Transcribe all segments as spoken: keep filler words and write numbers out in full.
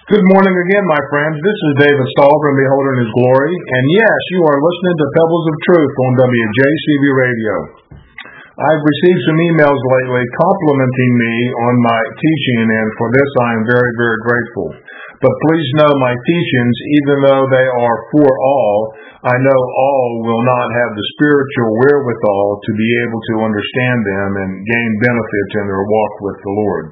Good morning again, my friends. This is David Stolver and Beholder in His Glory. And yes, you are listening to Pebbles of Truth on W J C V Radio. I've received some emails lately complimenting me on my teaching, and for this I am very, very grateful. But please know my teachings, even though they are for all, I know all will not have the spiritual wherewithal to be able to understand them and gain benefits in their walk with the Lord.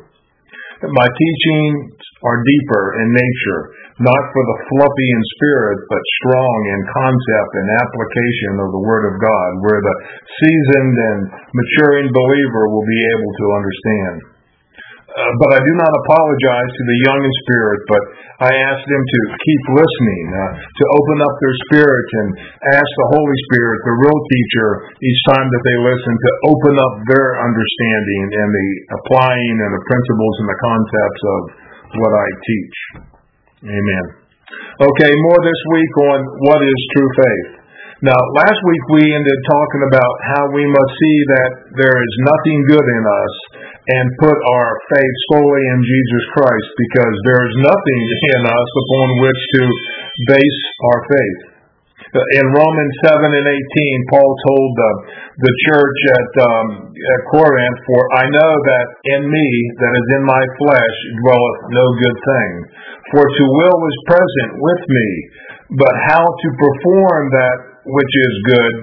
My teachings are deeper in nature, not for the fluffy in spirit, but strong in concept and application of the Word of God, where the seasoned and maturing believer will be able to understand. Uh, but I do not apologize to the young in spirit, but I ask them to keep listening, uh, to open up their spirit and ask the Holy Spirit, the real teacher, each time that they listen, to open up their understanding and the applying and the principles and the concepts of what I teach. Amen. Okay, more this week on what is true faith. Now, last week we ended talking about how we must see that there is nothing good in us and put our faith solely in Jesus Christ, because there is nothing in us upon which to base our faith. In Romans seven and eighteen, Paul told the, the church at, um, at Corinth, "For I know that in me, that is in my flesh, dwelleth no good thing. For to will is present with me, but how to perform that which is good,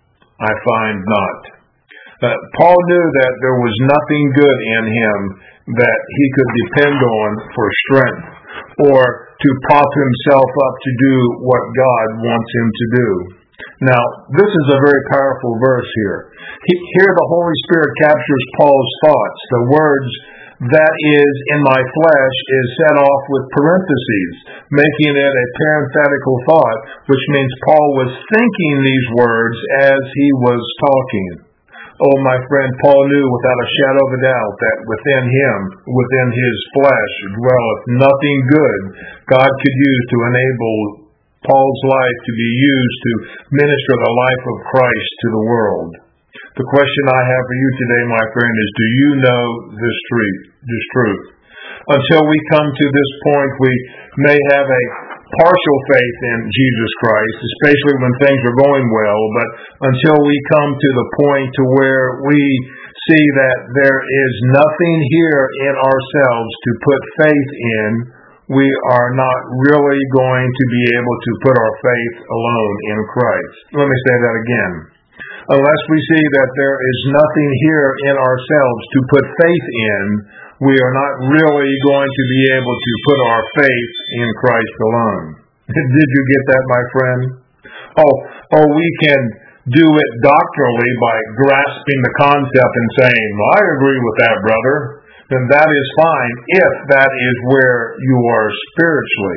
I find not." Uh, Paul knew that there was nothing good in him that he could depend on for strength or to prop himself up to do what God wants him to do. Now, this is a very powerful verse here. He, here the Holy Spirit captures Paul's thoughts. The words, "that is in my flesh," is set off with parentheses, making it a parenthetical thought, which means Paul was thinking these words as he was talking. Oh, my friend, Paul knew without a shadow of a doubt that within him, within his flesh, dwelleth nothing good God could use to enable Paul's life to be used to minister the life of Christ to the world. The question I have for you today, my friend, is, do you know this truth? This truth? Until we come to this point, we may have a partial faith in Jesus Christ, especially when things are going well, but until we come to the point to where we see that there is nothing here in ourselves to put faith in, we are not really going to be able to put our faith alone in Christ. Let me say that again. Unless we see that there is nothing here in ourselves to put faith in, we are not really going to be able to put our faith in Christ alone. Did you get that, my friend? Oh, oh, we can do it doctrinally by grasping the concept and saying, "Well, I agree with that, brother." Then that is fine if that is where you are spiritually.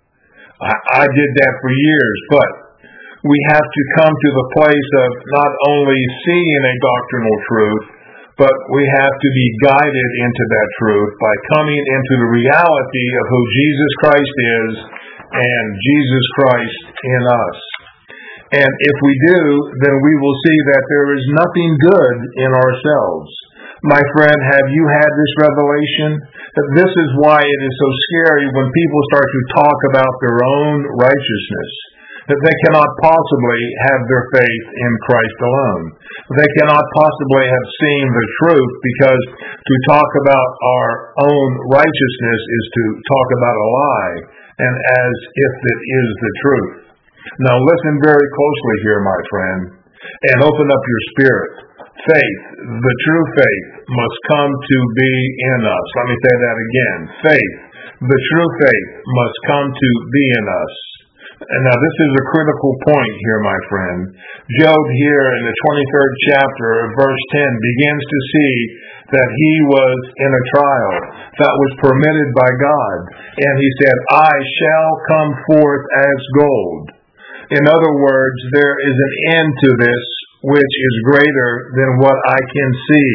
I, I did that for years, but we have to come to the place of not only seeing a doctrinal truth, but we have to be guided into that truth by coming into the reality of who Jesus Christ is and Jesus Christ in us. And if we do, then we will see that there is nothing good in ourselves. My friend, have you had this revelation? This is why it is so scary when people start to talk about their own righteousness. That they cannot possibly have their faith in Christ alone. They cannot possibly have seen the truth, because to talk about our own righteousness is to talk about a lie, and as if it is the truth. Now listen very closely here, my friend, and open up your spirit. Faith, the true faith, must come to be in us. Let me say that again. Faith, the true faith, must come to be in us. And now this is a critical point here, my friend. Job here in the twenty-third chapter of verse ten begins to see that he was in a trial that was permitted by God. And he said, "I shall come forth as gold." In other words, there is an end to this which is greater than what I can see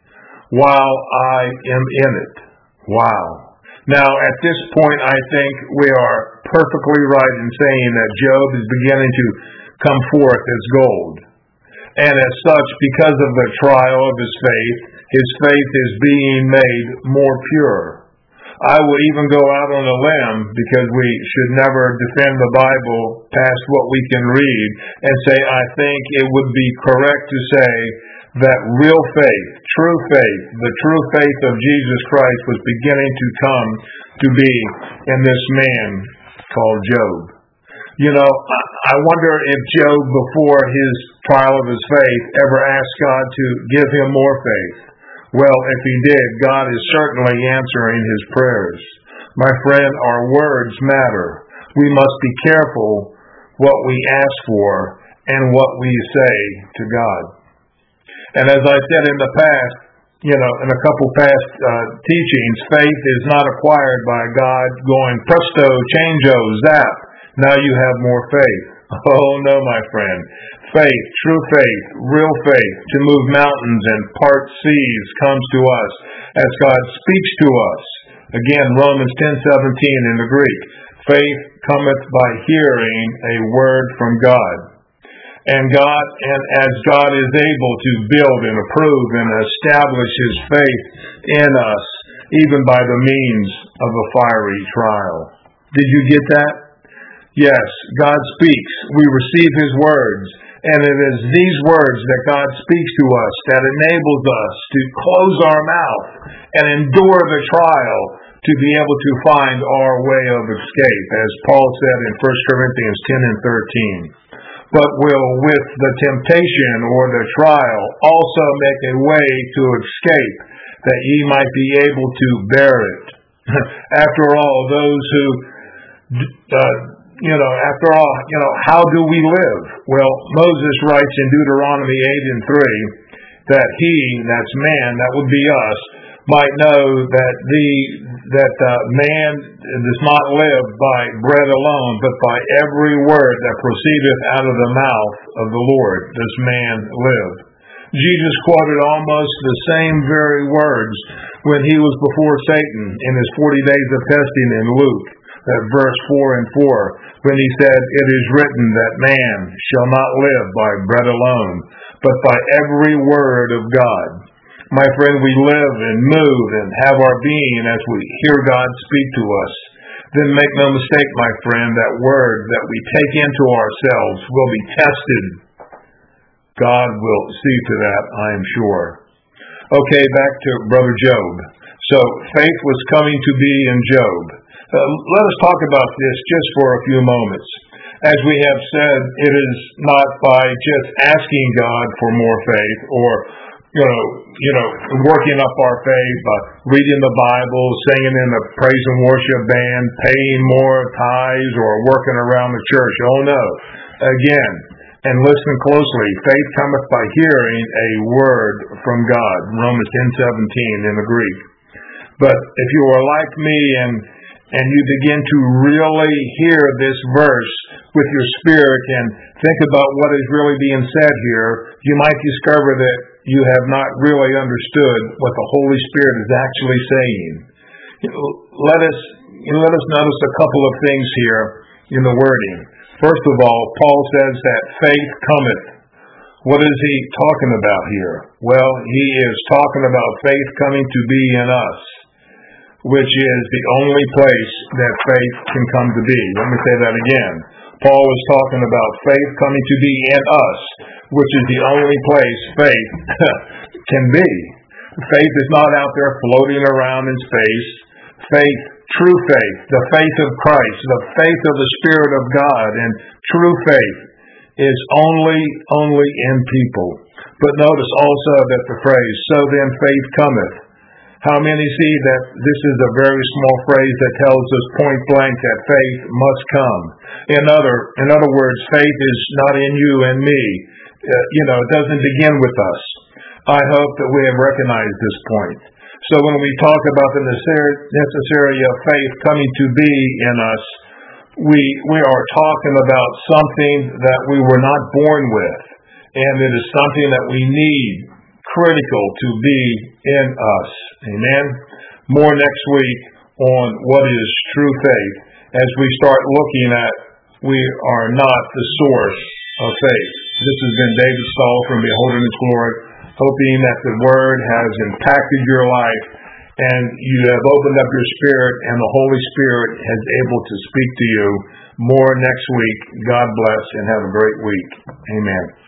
while I am in it. Wow. Now, at this point, I think we are perfectly right in saying that Job is beginning to come forth as gold. And as such, because of the trial of his faith, his faith is being made more pure. I would even go out on a limb, because we should never defend the Bible past what we can read, and say I think it would be correct to say that real faith, true faith, the true faith of Jesus Christ was beginning to come to be in this man called Job. You know, I wonder if Job, before his trial of his faith, ever asked God to give him more faith. Well, if he did, God is certainly answering his prayers. My friend, our words matter. We must be careful what we ask for and what we say to God. And as I said in the past, you know, in a couple past uh, teachings, faith is not acquired by God going presto, changeo, zap. Now you have more faith. Oh no, my friend. Faith, true faith, real faith, to move mountains and part seas comes to us as God speaks to us. Again, Romans ten seventeen in the Greek. Faith cometh by hearing a word from God. And God, and as God is able to build and approve and establish His faith in us, even by the means of a fiery trial. Did you get that? Yes, God speaks. We receive His words. And it is these words that God speaks to us that enables us to close our mouth and endure the trial to be able to find our way of escape, as Paul said in First Corinthians ten and thirteen. But will with the temptation or the trial also make a way to escape, that ye might be able to bear it. After all, those who, uh, you know, after all, you know, how do we live? Well, Moses writes in Deuteronomy eight and three that he, that's man, that would be us, might know that the that uh, man does not live by bread alone, but by every word that proceedeth out of the mouth of the Lord does man live. Jesus quoted almost the same very words when he was before Satan in his forty days of testing in Luke, that verse four and four, when he said, "It is written that man shall not live by bread alone, but by every word of God." My friend, we live and move and have our being as we hear God speak to us. Then make no mistake, my friend, that word that we take into ourselves will be tested. God will see to that, I am sure. Okay, back to Brother Job. So, faith was coming to be in Job. Uh, let us talk about this just for a few moments. As we have said, it is not by just asking God for more faith or You know, you know, working up our faith by reading the Bible, singing in the praise and worship band, paying more tithes, or working around the church. Oh no. Again, and listen closely, faith cometh by hearing a word from God. Romans ten seventeen in the Greek. But if you are like me and and you begin to really hear this verse with your spirit and think about what is really being said here, you might discover that you have not really understood what the Holy Spirit is actually saying. Let us let us notice a couple of things here in the wording. First of all, Paul says that faith cometh. What is he talking about here? Well, he is talking about faith coming to be in us, which is the only place that faith can come to be. Let me say that again. Paul is talking about faith coming to be in us, which is the only place faith can be. Faith is not out there floating around in space. Faith, true faith, the faith of Christ, the faith of the Spirit of God, and true faith is only, only in people. But notice also that the phrase, "so then faith cometh." How many see that this is a very small phrase that tells us point blank that faith must come? In other, in other words, faith is not in you and me. Uh, you know, it doesn't begin with us. I hope that we have recognized this point. So when we talk about the necessity of faith coming to be in us, we we are talking about something that we were not born with, and it is something that we need, critical to be in us. Amen. More next week on what is true faith, as we start looking at we are not the source of faith. This has been David Stahl from Beholding His Glory, hoping that the Word has impacted your life and you have opened up your spirit, and the Holy Spirit has able to speak to you more next week. God bless, and have a great week. Amen.